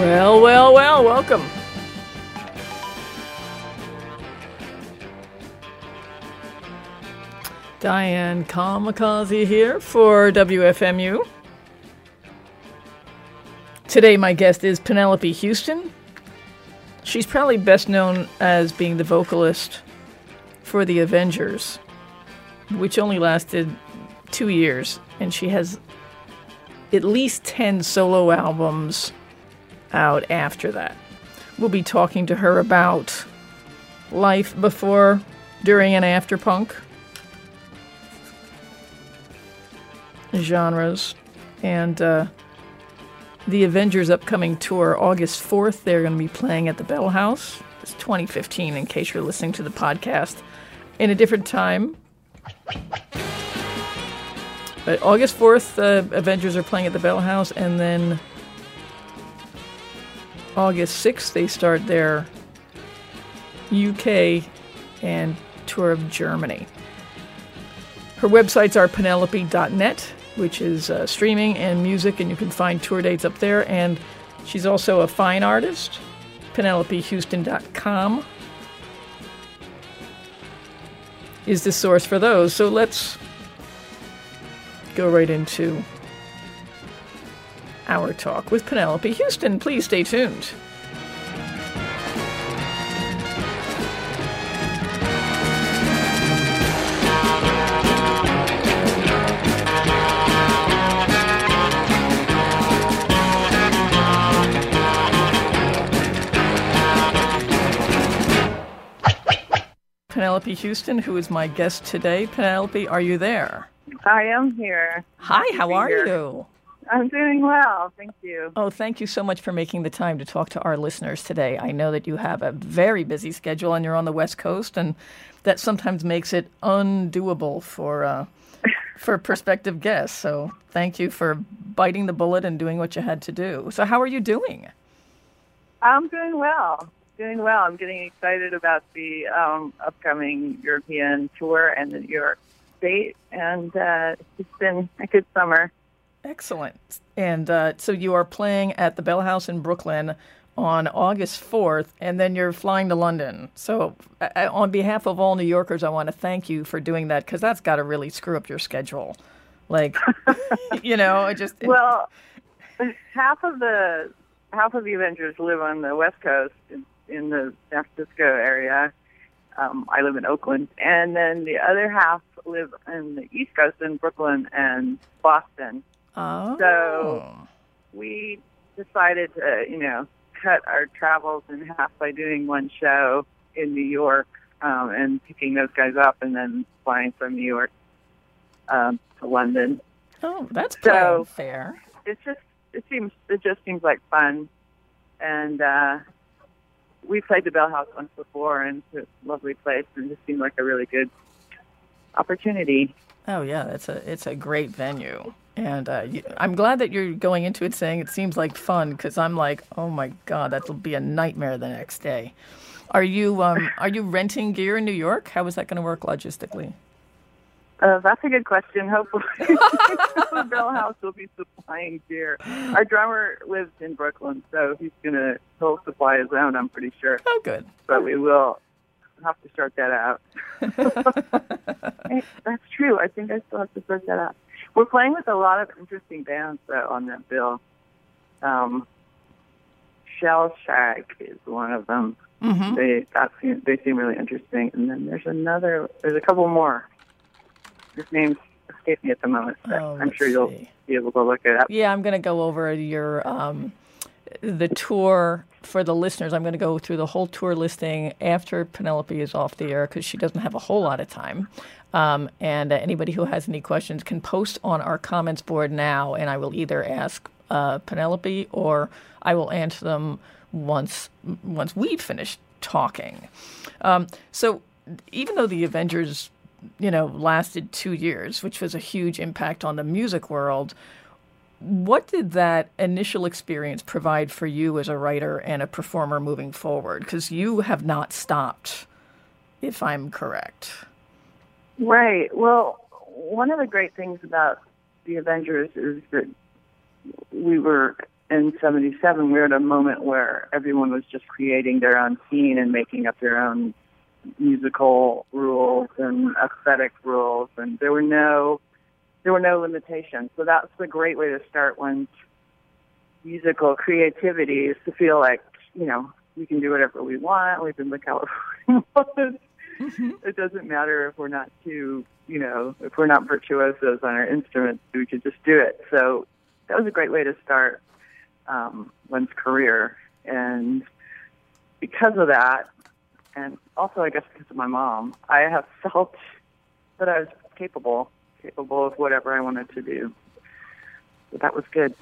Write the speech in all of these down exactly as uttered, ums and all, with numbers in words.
Well, well, well, welcome. Diane Kamikaze here for W F M U. Today my guest is Penelope Houston. She's probably best known as being the vocalist for The Avengers, which only lasted two years, and she has at least ten solo albums out after that. We'll be talking to her about life before, during, and after punk, genres, and uh, the Avengers' upcoming tour, August fourth. They're going to be playing at the Bell House. It's twenty fifteen, in case you're listening to the podcast in a different time. But August fourth, the uh, Avengers are playing at the Bell House, and then August sixth, they start their U K and tour of Germany. Her websites are penelope dot net, which is uh, streaming and music, and you can find tour dates up there. And she's also a fine artist, penelope houston dot com is the source for those. So let's go right into our talk with Penelope Houston. Please stay tuned. Penelope Houston, who is my guest today. Penelope, are you there? I am here. Hi, Good how are here. you? I'm doing well, thank you. Oh, thank you so much for making the time to talk to our listeners today. I know that you have a very busy schedule and you're on the West Coast, and that sometimes makes it undoable for uh, for prospective guests. So thank you for biting the bullet and doing what you had to do. So how are you doing? I'm doing well. Doing well. I'm getting excited about the um, upcoming European tour and the New York State, and uh, it's been a good summer. Excellent. And uh, so you are playing at the Bell House in Brooklyn on August fourth, and then you're flying to London. So uh, on behalf of all New Yorkers, I want to thank you for doing that, because that's got to really screw up your schedule. Like, you know, it just... It, well, half of the half of the Avengers live on the West Coast, in, in the San Francisco area. Um, I live in Oakland. And then the other half live in the East Coast, in Brooklyn and Boston. Oh. So we decided to, you know, cut our travels in half by doing one show in New York um, and picking those guys up and then flying from New York um, to London. Oh, that's so fair. It's just it seems it just seems like fun, and uh, we played the Bell House once before, and it's a lovely place, and it just seemed like a really good opportunity. Oh yeah, it's a it's a great venue. And uh, you, I'm glad that you're going into it saying it seems like fun, because I'm like, oh my God, that'll be a nightmare the next day. Are you um, are you renting gear in New York? How is that going to work logistically? Uh, that's a good question. Hopefully, the Bell House will be supplying gear. Our drummer lives in Brooklyn, so he's gonna he'll supply his own. I'm pretty sure. Oh, good. But we will have to sort that out. Hey, that's true. I think I still have to sort that out. We're playing with a lot of interesting bands, though, on that bill. Um, Shell Shag is one of them. Mm-hmm. They that seem, they seem really interesting. And then there's another, there's a couple more. His name's escaping me at the moment, but oh, I'm sure you'll see. be able to look it up. Yeah, I'm going to go over your um, the tour for the listeners. I'm going to go through the whole tour listing after Penelope is off the air, because she doesn't have a whole lot of time. Um, and uh, anybody who has any questions can post on our comments board now, and I will either ask uh, Penelope or I will answer them once once we've finished talking. Um, so even though the Avengers, you know, lasted two years, which was a huge impact on the music world, what did that initial experience provide for you as a writer and a performer moving forward? Because you have not stopped, if I'm correct. Right. Well, one of the great things about the Avengers is that we were in seventy-seven, we were at a moment where everyone was just creating their own scene and making up their own musical rules and aesthetic rules, and there were no there were no limitations. So that's a great way to start one's musical creativity, is to feel like, you know, we can do whatever we want. We can look however we want. Mm-hmm. It doesn't matter if we're not too, you know, if we're not virtuosos on our instruments, we could just do it. So that was a great way to start um, one's career. And because of that, and also I guess because of my mom, I have felt that I was capable, capable of whatever I wanted to do. So that was good.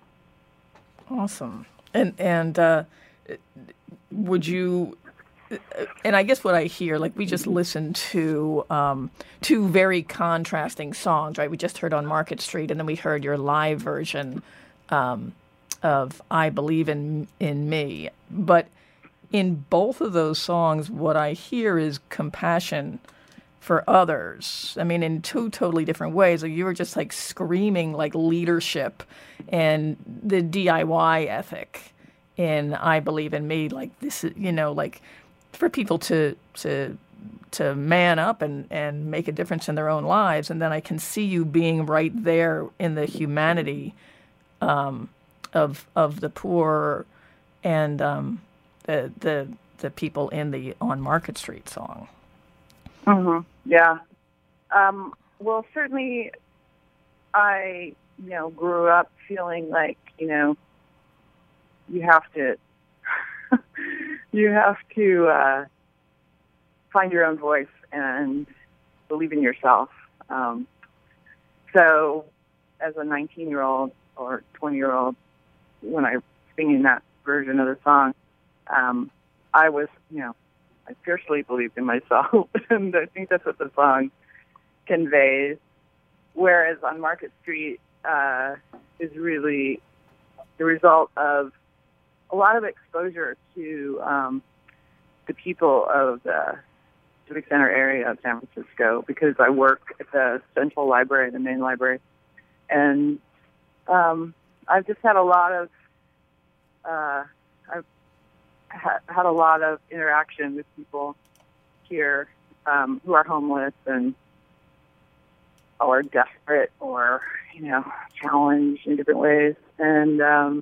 Awesome. And, and uh, would you... And I guess what I hear, like we just listened to um, two very contrasting songs, right? We just heard On Market Street, and then we heard your live version um, of I Believe in in Me. But in both of those songs, what I hear is compassion for others. I mean, in two totally different ways. Like you were just like screaming like leadership and the D I Y ethic in I Believe in Me. Like this is, you know, like... for people to to to man up and, and make a difference in their own lives. And then I can see you being right there in the humanity um, of of the poor and um, the the the people in the On Market Street song. Mm-hmm. Yeah. Um, well, certainly I, you know, grew up feeling like, you know, you have to You have to uh, find your own voice and believe in yourself. Um, so as a nineteen-year-old or twenty-year-old, when I was singing that version of the song, um, I was, you know, I fiercely believed in myself. And I think that's what the song conveys. Whereas On Market Street uh, is really the result of a lot of exposure to um, the people of the Civic Center area of San Francisco, because I work at the Central Library, the main library, and um, I've just had a lot of uh, I've ha- had a lot of interaction with people here um, who are homeless and or desperate or, you know, challenged in different ways, and um,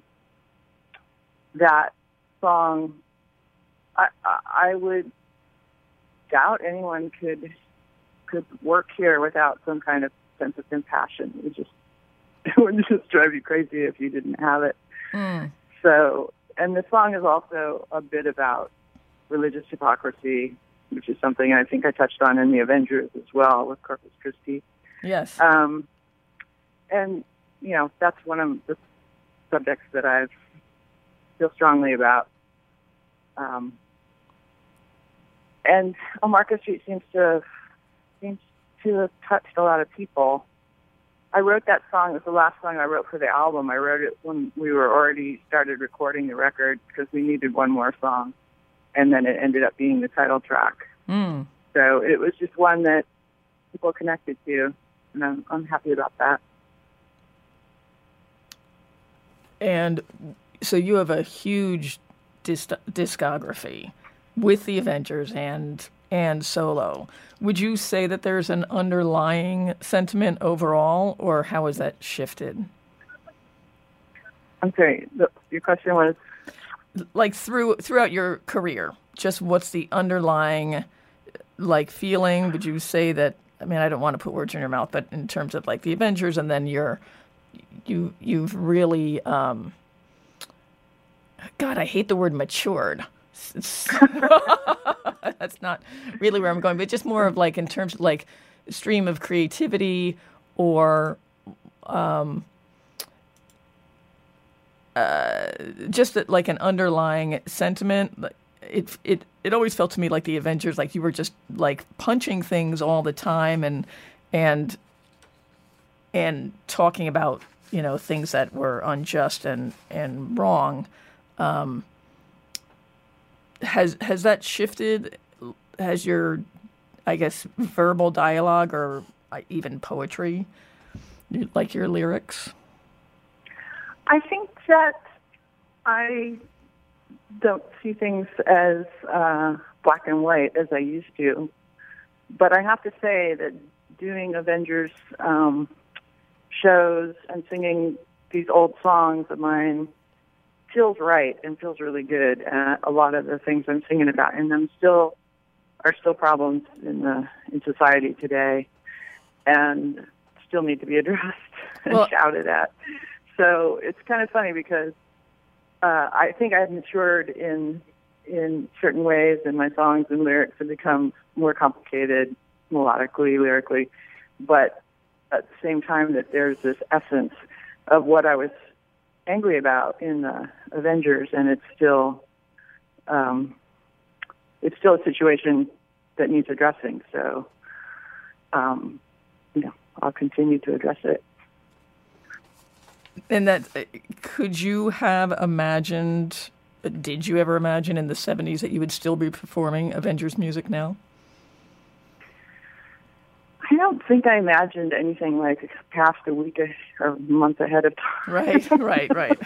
that song, I, I would doubt anyone could could work here without some kind of sense of compassion. It would just it would just drive you crazy if you didn't have it. Mm. So, and the song is also a bit about religious hypocrisy, which is something I think I touched on in The Avengers as well with Corpus Christi. Yes. Um, and you know, that's one of the subjects that I've feel strongly about. Um, and On Market Street seems to have, seems to have touched a lot of people. I wrote that song. It was the last song I wrote for the album. I wrote it when we were already started recording the record because we needed one more song. And then it ended up being the title track. Mm. So it was just one that people connected to, and I'm, I'm happy about that. And so you have a huge disc- discography with the Avengers and and solo. Would you say that there's an underlying sentiment overall, or how has that shifted? I'm sorry, the, your question was? Like through throughout your career, just what's the underlying like feeling? Would you say that, I mean, I don't want to put words in your mouth, but in terms of like the Avengers, and then you're, you, you've really, um, God, I hate the word matured. That's not really where I'm going, but just more of like in terms of like stream of creativity or um, uh, just like an underlying sentiment. It it it always felt to me like the Avengers, like you were just like punching things all the time and and and talking about, you know, things that were unjust and and wrong. Um, has has that shifted? Has your, I guess, verbal dialogue or even poetry, like your lyrics? I think that I don't see things as uh, black and white as I used to. But I have to say that doing Avengers um, shows and singing these old songs of mine feels right and feels really good. And a lot of the things I'm singing about in them still are still problems in the in society today, and still need to be addressed and well, shouted at. So it's kind of funny because uh, I think I've matured in in certain ways, and my songs and lyrics have become more complicated melodically, lyrically, but at the same time that there's this essence of what I was angry about in the Avengers, and it's still um, it's still a situation that needs addressing. So, um, you know, I'll continue to address it. And that, could you have imagined, did you ever imagine in the seventies that you would still be performing Avengers music now? I don't think I imagined anything like past a week or a month ahead of time. Right, right, right.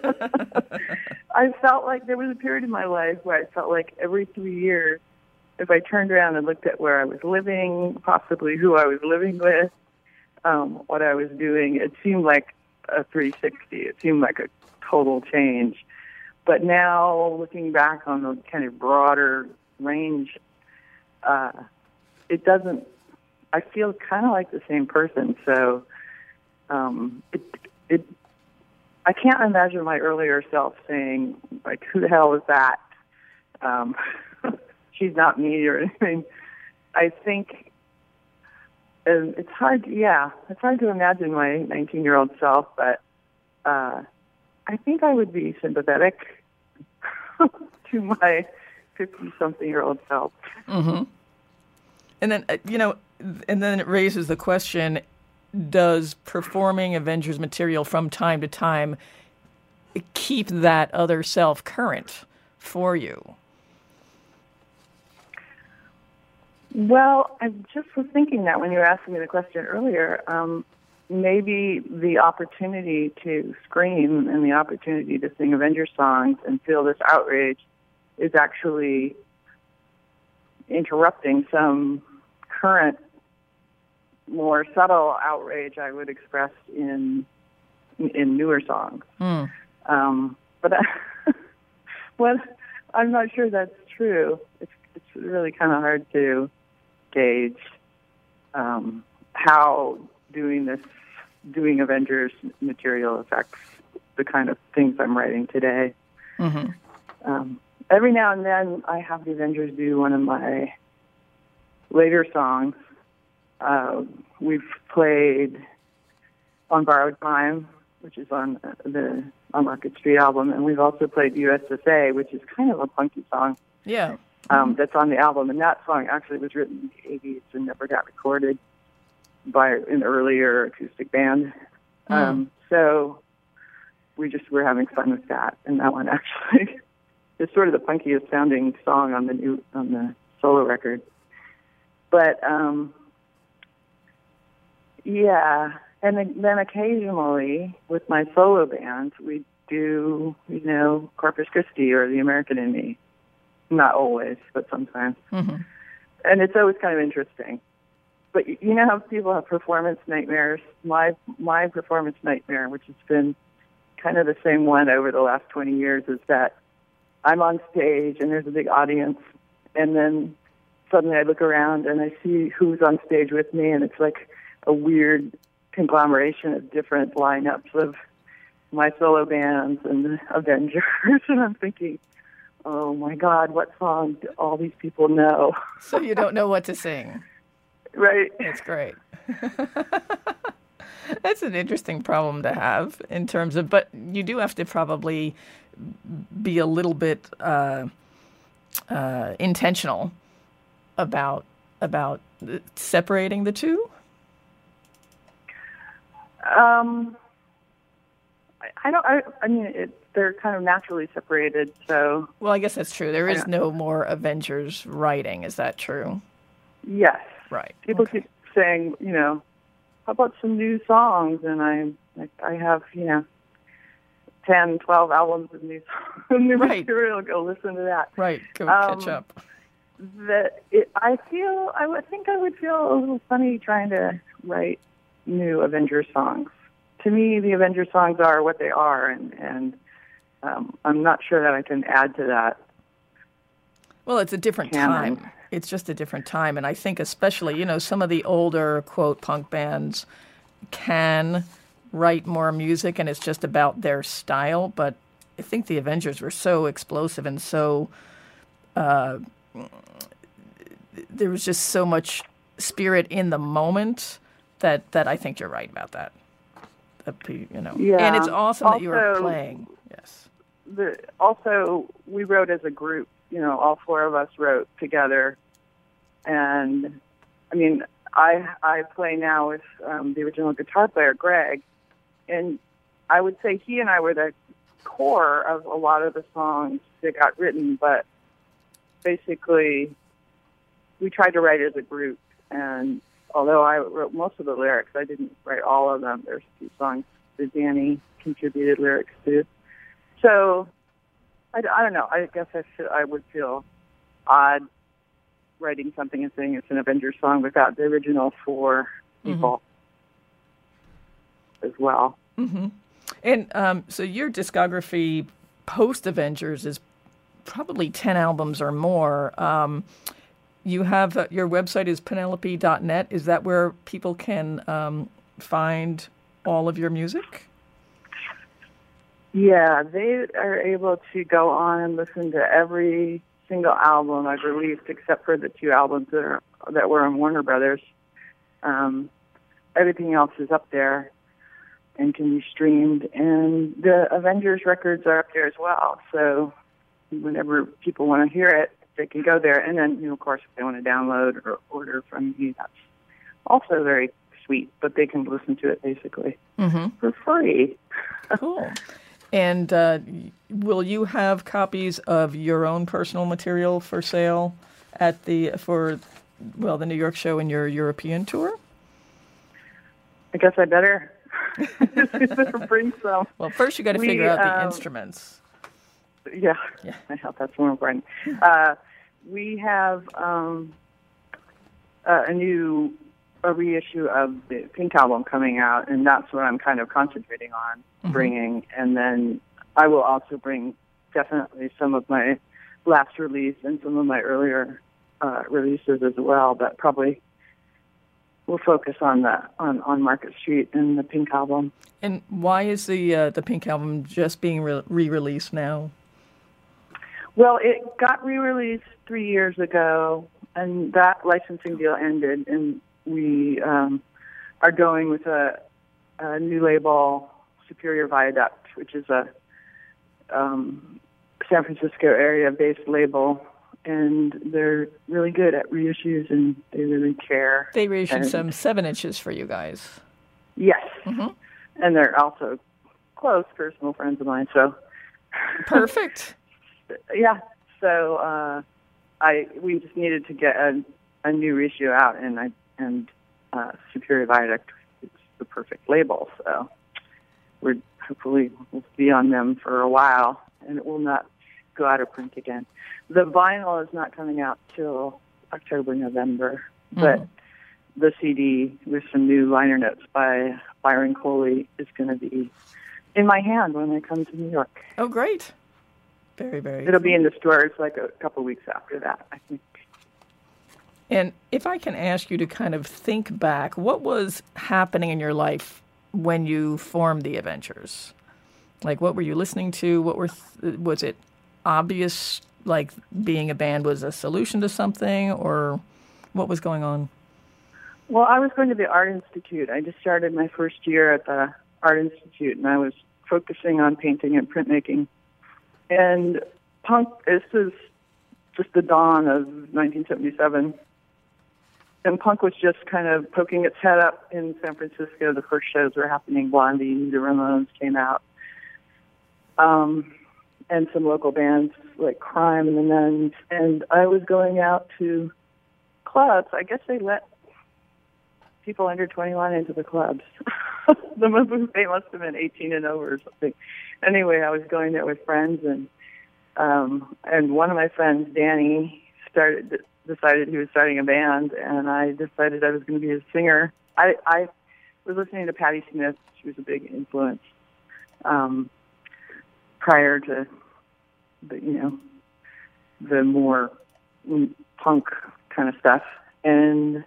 I felt like there was a period in my life where I felt like every three years, if I turned around and looked at where I was living, possibly who I was living with, um, what I was doing, it seemed like a three sixty. It seemed like a total change. But now, looking back on the kind of broader range, uh, it doesn't, I feel kind of like the same person. So um, it, it, I can't imagine my earlier self saying, like, who the hell is that? Um, she's not me or anything. I think um, it's hard, yeah, it's hard to imagine my nineteen-year-old self, but uh, I think I would be sympathetic to my fifty-something-year-old self. Mm-hmm. And then, uh, you know, and then it raises the question, does performing Avengers material from time to time keep that other self current for you? Well, I just was thinking that when you were asking me the question earlier, um, maybe the opportunity to scream and the opportunity to sing Avengers songs and feel this outrage is actually interrupting some current, more subtle outrage I would express in in newer songs. Mm. Um, but I, well, I'm not sure that's true. It's it's really kind of hard to gauge um, how doing this, doing Avengers material affects the kind of things I'm writing today. Mm-hmm. Um, every now and then, I have the Avengers do one of my later songs. Uh, we've played On Borrowed Time, which is on the On Market Street album, and we've also played U S S A, which is kind of a punky song. Yeah. Um, that's on the album, and that song actually was written in the eighties and never got recorded by an earlier acoustic band. Mm. Um, so we just were having fun with that, and that one actually is sort of the punkiest sounding song on the new on the solo record. But um, yeah, and then, then occasionally with my solo band, we do, you know, Corpus Christi or The American in Me. Not always, but sometimes. Mm-hmm. And it's always kind of interesting. But you know how people have performance nightmares? My my performance nightmare, which has been kind of the same one over the last twenty years, is that I'm on stage and there's a big audience, and then suddenly I look around and I see who's on stage with me, and it's like a weird conglomeration of different lineups of my solo bands and the Avengers, and I'm thinking, oh my God, what song do all these people know? So you don't know what to sing. Right. That's great. That's an interesting problem to have in terms of, but you do have to probably be a little bit uh, uh, intentional about about separating the two. Um, I, I don't. I, I mean, it, they're kind of naturally separated. So. Well, I guess that's true. There is no more Avengers writing. Is that true? Yes. Right. People okay. keep saying, you know, how about some new songs? And I, I have, you know, ten, twelve albums of new, new right. material. Go listen to that. Right, go um, catch up. That it, I feel, I would think I would feel a little funny trying to write new Avengers songs. To me, the Avengers songs are what they are, and, and um, I'm not sure that I can add to that. Well, it's a different canon. time. It's just a different time, and I think especially, you know, some of the older, quote, punk bands can write more music, and it's just about their style, but I think the Avengers were so explosive and so... Uh, there was just so much spirit in the moment that, that I think you're right about that. that you know, yeah. And it's awesome also, that you were playing. Yes. The, also, we wrote as a group. You know, all four of us wrote together. And, I mean, I I play now with um, the original guitar player, Greg. And I would say he and I were the core of a lot of the songs that got written. But basically, we tried to write as a group. And although I wrote most of the lyrics, I didn't write all of them. There's a few songs that Danny contributed lyrics to. So... I, I don't know. I guess I should, I would feel odd writing something and saying it's an Avengers song without the original four people mm-hmm. as well. Mm-hmm. And um, so your discography post-Avengers is probably ten albums or more. Um, you have uh, your website is penelope dot net. Is that where people can um, find all of your music? Yeah, they are able to go on and listen to every single album I've released, except for the two albums that are that were on Warner Brothers. Um, everything else is up there and can be streamed, and the Avengers records are up there as well. So whenever people want to hear it, they can go there. And then, you know, of course, if they want to download or order from me, that's also very sweet. But they can listen to it basically mm-hmm. for free. Cool. And uh, will you have copies of your own personal material for sale at the for well the New York show and your European tour? I guess I better, better bring some. Well, first you got to figure out the um, instruments. Yeah, yeah, I hope that's more important. Uh, we have um, uh, a new a reissue of the Pink album coming out, and that's what I'm kind of concentrating on mm-hmm. bringing. And then I will also bring definitely some of my last release and some of my earlier uh, releases as well, but probably we'll focus on the on, on Market Street and the Pink album. And why is the uh, the Pink album just being re- re-released now? Well, it got re-released three years ago, and that licensing deal ended, and we um, are going with a, a new label, Superior Viaduct, which is a um, San Francisco area-based label, and they're really good at reissues, and they really care. They reissued and, some seven inches for you guys. Yes, mm-hmm. and they're also close personal friends of mine. So perfect. Yeah. So uh, I we just needed to get a, a new reissue out, and I. And uh, Superior Viaduct is the perfect label, so we're hopefully we'll be on them for a while, and it will not go out of print again. The vinyl is not coming out till October, November, mm-hmm. but the C D with some new liner notes by Byron Coley is going to be in my hand when I come to New York. Oh, great! Very, very. It'll cool. be in the stores like a couple weeks after that, I think. And if I can ask you to kind of think back, what was happening in your life when you formed the Avengers? Like, what were you listening to? What were th- was it obvious, like being a band was a solution to something, or what was going on? Well, I was going to the Art Institute. I just started my first year at the Art Institute, and I was focusing on painting and printmaking. And punk, this is just the dawn of nineteen seventy-seven. And punk was just kind of poking its head up in San Francisco. The first shows were happening. Blondie, the Ramones came out. Um, and some local bands like Crime and the Nuns. And I was going out to clubs. I guess they let people under twenty-one into the clubs. The buffet must have been eighteen and over or something. Anyway, I was going there with friends, and um, and one of my friends, Danny, started decided he was starting a band, and I decided I was going to be his singer. I, I was listening to Patti Smith. She was a big influence um, prior to the, you know, the more punk kind of stuff. And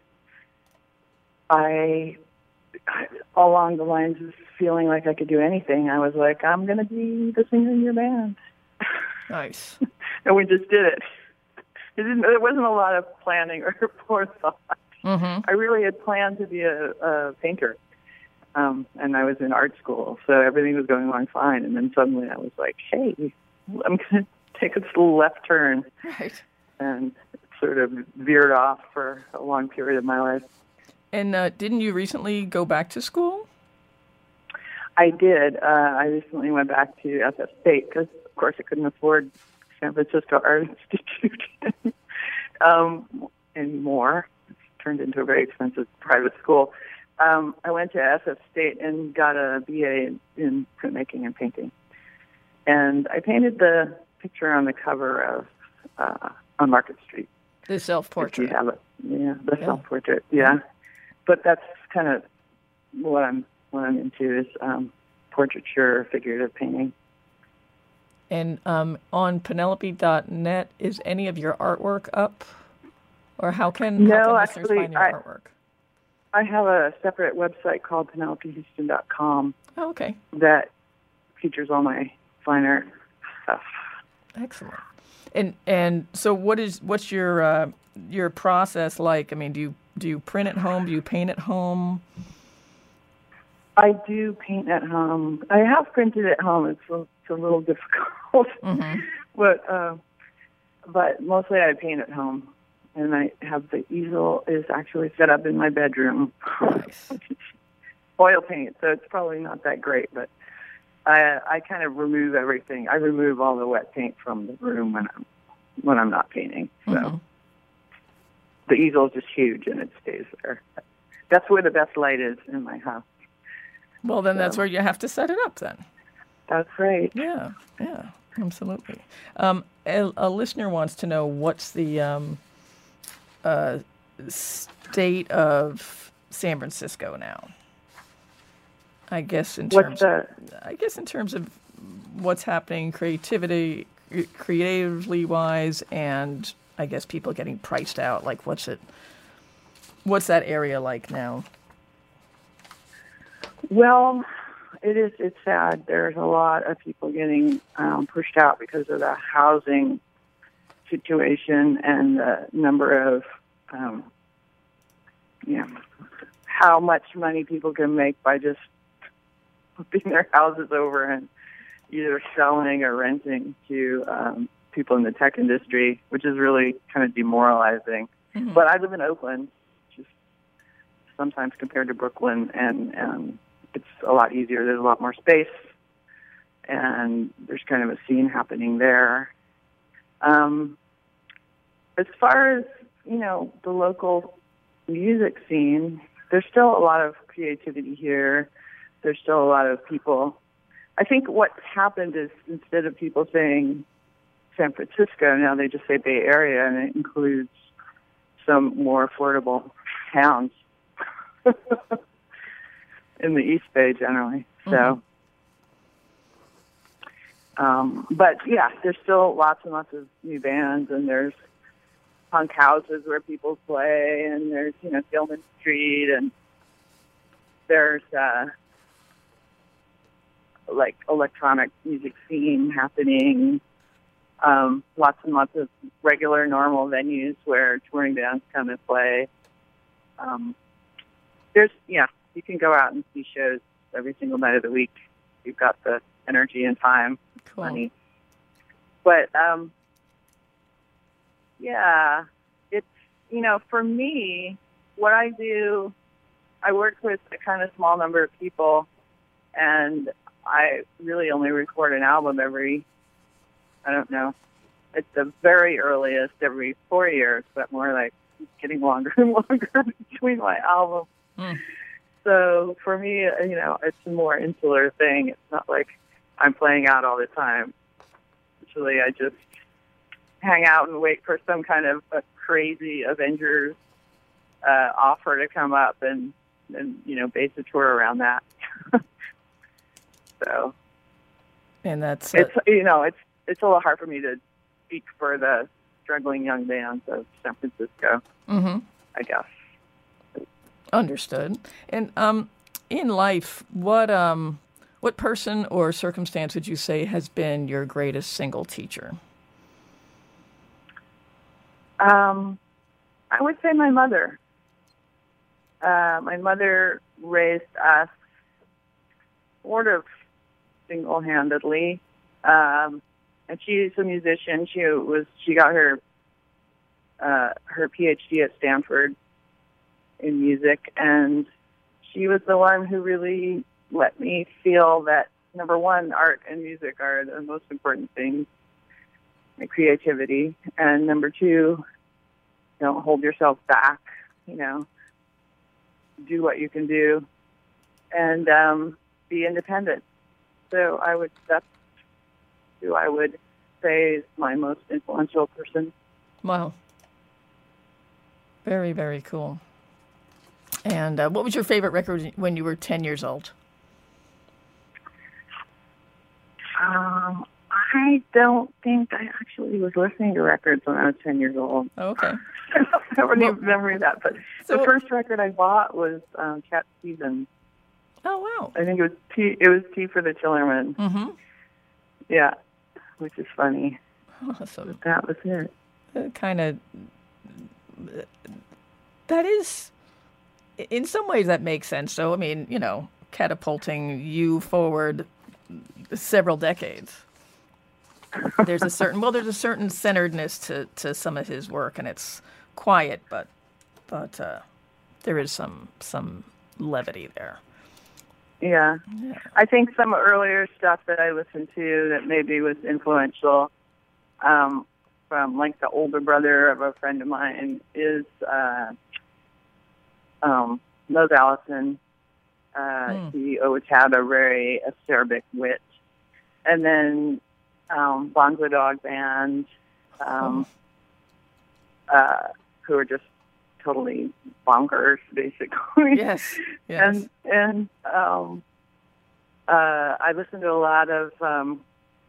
I, along the lines of feeling like I could do anything, I was like, I'm going to be the singer in your band. Nice. And we just did it. It didn't, there wasn't a lot of planning or forethought. Mm-hmm. I really had planned to be a, a painter, um, and I was in art school, so everything was going along fine. And then suddenly I was like, hey, I'm going to take a little left turn. Right. And it sort of veered off for a long period of my life. And uh, didn't you recently go back to school? I did. Uh, I recently went back to S F State because, of course, I couldn't afford San Francisco Art Institute um, anymore. It's turned into a very expensive private school. Um, I went to S F State and got a B A in, in printmaking and painting. And I painted the picture on the cover of uh, on Market Street. The self-portrait. If you have it. Yeah, the Yeah. self-portrait, yeah. But that's kind of what I'm what I'm into is um, portraiture, figurative painting. And um, on Penelope dot net, is any of your artwork up? Or how can, No, how can listeners actually, find your I, artwork? I have a separate website called Penelope Houston dot com Oh, okay. that features all my fine art stuff. Excellent. And and so what is what's your uh, your process like? I mean, do you do you print at home? Do you paint at home? I do paint at home. I have printed at home. It's a, it's a little difficult, Mm-hmm. but uh, but mostly I paint at home. And I have the easel is actually set up in my bedroom. Nice. Oil paint, so it's probably not that great, but I I kind of remove everything. I remove all the wet paint from the room when I'm when I'm not painting. So Mm-hmm. the easel is just huge and it stays there. That's where the best light is in my house. Well, then So. that's where you have to set it up then. That's right. Yeah, yeah, absolutely. Um, a, a listener wants to know what's the um, uh, state of San Francisco now. I guess in terms, What's the I guess in terms of what's happening, creativity, creatively wise, and I guess people getting priced out. Like, what's it? What's that area like now? Well, it is. It's sad. There's a lot of people getting um, pushed out because of the housing situation and the number of, um, you know, how much money people can make by just flipping their houses over and either selling or renting to um, people in the tech industry, which is really kind of demoralizing. Mm-hmm. But I live in Oakland, which is sometimes compared to Brooklyn, and um, it's a lot easier. There's a lot more space, and there's kind of a scene happening there. Um, as far as, you know, the local music scene, there's still a lot of creativity here. There's still a lot of people. I think what's happened is instead of people saying San Francisco, now they just say Bay Area, and it includes some more affordable towns in the East Bay generally. So, mm-hmm. um, but yeah, there's still lots and lots of new bands, and there's punk houses where people play, and there's, you know, Gilman Street, and there's uh, like electronic music scene happening. Um, lots and lots of regular, normal venues where touring bands come and play. Um, there's, yeah, you can go out and see shows every single night of the week. You've got the energy and time, Cool. money. But, um, yeah, it's, you know, for me, what I do, I work with a kind of small number of people, and I really only record an album every, I don't know, at the very earliest every four years, but more like getting longer and longer between my album. Mm. So for me, uh, you know, it's a more insular thing. It's not like I'm playing out all the time. Usually I just hang out and wait for some kind of a crazy Avengers uh, offer to come up and, and, you know, base a tour around that. So, And that's it's, you know, it's, it's a little hard for me to speak for the struggling young bands of San Francisco, mm-hmm. I guess. Understood. And um, in life, what um, what person or circumstance would you say has been your greatest single teacher? Um, I would say my mother. Uh, my mother raised us sort of single-handedly, um, and she's a musician. She was she got her uh, her P H D at Stanford in music, and she was the one who really let me feel that, number one, art and music are the most important things, and creativity, and number two, don't hold yourself back, you know, do what you can do, and um, be independent. So I would, that's who I would say is my most influential person. Wow. Very, very cool. And uh, what was your favorite record when you were ten years old? Um, I don't think I actually was listening to records when I was ten years old. Oh, okay. I don't have any Well, memory of that, but so, the first record I bought was um, Cat Stevens. Oh, wow. I think it was Tea. It was Tea for the Tillerman. Mm-hmm. Yeah, which is funny. Awesome. That was it. Uh, kind of. That is, in some ways, that makes sense. So, I mean, you know, catapulting you forward several decades. There's a certain well, there's a certain centeredness to, to some of his work, and it's quiet, but but uh, there is some some levity there. Yeah. Yeah. I think some earlier stuff that I listened to that maybe was influential, um, from like the older brother of a friend of mine, is uh, um, Mose Allison. Uh, Mm. He always had a very acerbic wit. And then um, Bonzo Dog Band, um, Oh. uh, who are just totally bonkers, basically. Yes. Yes. And and um, uh, I listen to a lot of um,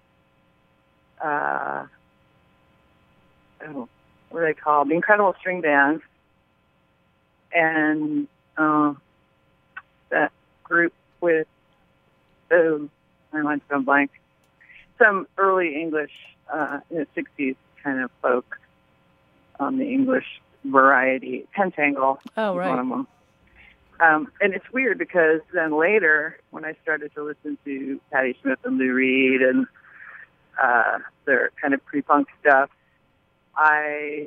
uh, oh, what are they called? The Incredible String Bands, and uh, that group with oh, my mind's gone blank. Some early English uh, in the sixties kind of folk on the English variety. Pentangle Oh, is right. one of them. Um, and it's weird because then later, when I started to listen to Patti Smith and Lou Reed and uh, their kind of pre-punk stuff, I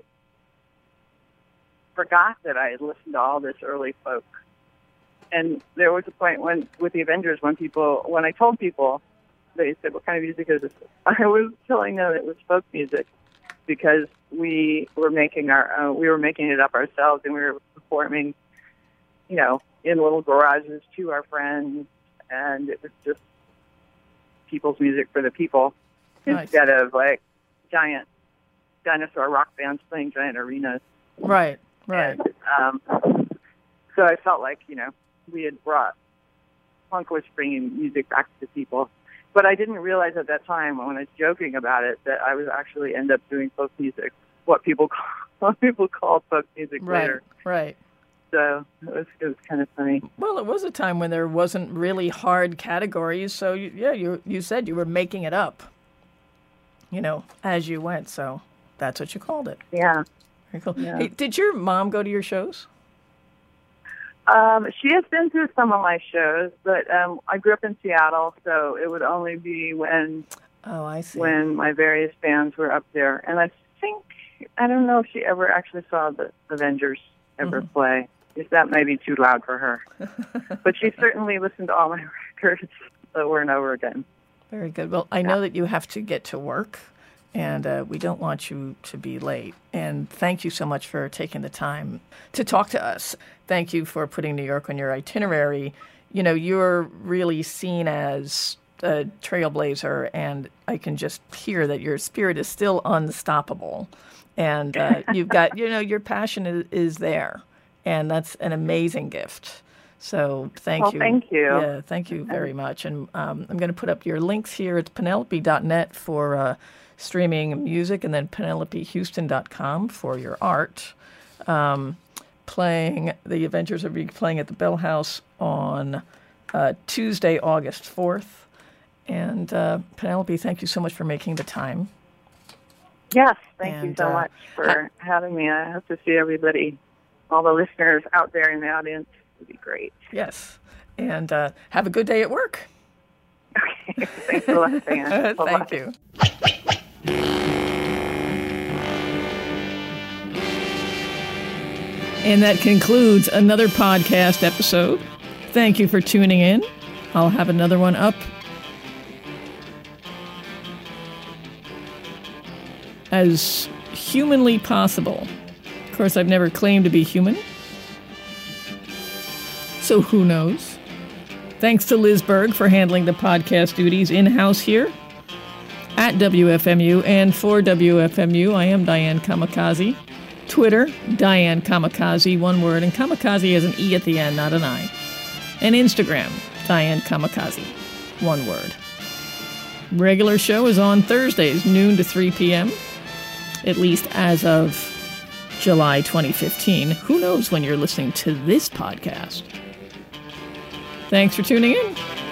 forgot that I had listened to all this early folk. And there was a point when, with the Avengers, when people, when I told people, they said, "What kind of music is this?" I was telling them it was folk music because we were making our own, we were making it up ourselves, and we were performing, you know, in little garages to our friends, and it was just people's music for the people Nice. instead of like giant dinosaur rock bands playing giant arenas. Right. Right. And, um, so I felt like, you know, we had brought, punk was bringing music back to people. But I didn't realize at that time when I was joking about it that I was actually end up doing folk music, what people call, what people call folk music Right. later. Right. So it was it was kind of funny. Well, it was a time when there wasn't really hard categories, so you, yeah, you you said you were making it up, you know, as you went. So that's what you called it. Yeah. Very cool. Yeah. Hey, did your mom go to your shows? Um, she has been to some of my shows, but um, I grew up in Seattle, so it would only be when Oh, I see. when my various bands were up there. And I think, I don't know if she ever actually saw the Avengers ever Mm-hmm. play. If that may be too loud for her. But she certainly listened to all my records over and over again. Very good. Well, I know that you have to get to work, and uh, we don't want you to be late. And thank you so much for taking the time to talk to us. Thank you for putting New York on your itinerary. You know, you're really seen as a trailblazer, and I can just hear that your spirit is still unstoppable. And uh, you've got, you know, your passion is, is there, and that's an amazing gift. So thank well, you. thank you. Yeah, thank you very much. And um, I'm going to put up your links here. It's penelope dot net for uh, streaming music, and then penelope houston dot com for your art. Um, playing, the Avengers will be playing at the Bell House on uh, Tuesday, August fourth. And uh, Penelope, thank you so much for making the time. Yes, thank and, you so uh, much for ha- having me. I hope to see everybody, all the listeners out there in the audience. Would be great. Yes. And uh, have a good day at work. Okay. Thanks a lot, Dan. Thank you. And that concludes another podcast episode. Thank you for tuning in. I'll have another one up as humanly possible. Of course, I've never claimed to be human, so who knows? Thanks to Liz Berg for handling the podcast duties in-house here at W F M U. And for W F M U, I am Diane Kamikaze. Twitter, Diane Kamikaze, one word, and Kamikaze has an E at the end, not an I. And Instagram, Diane Kamikaze, one word. Regular show is on Thursdays, noon to three p.m., at least as of July twenty fifteen. Who knows when you're listening to this podcast? Thanks for tuning in.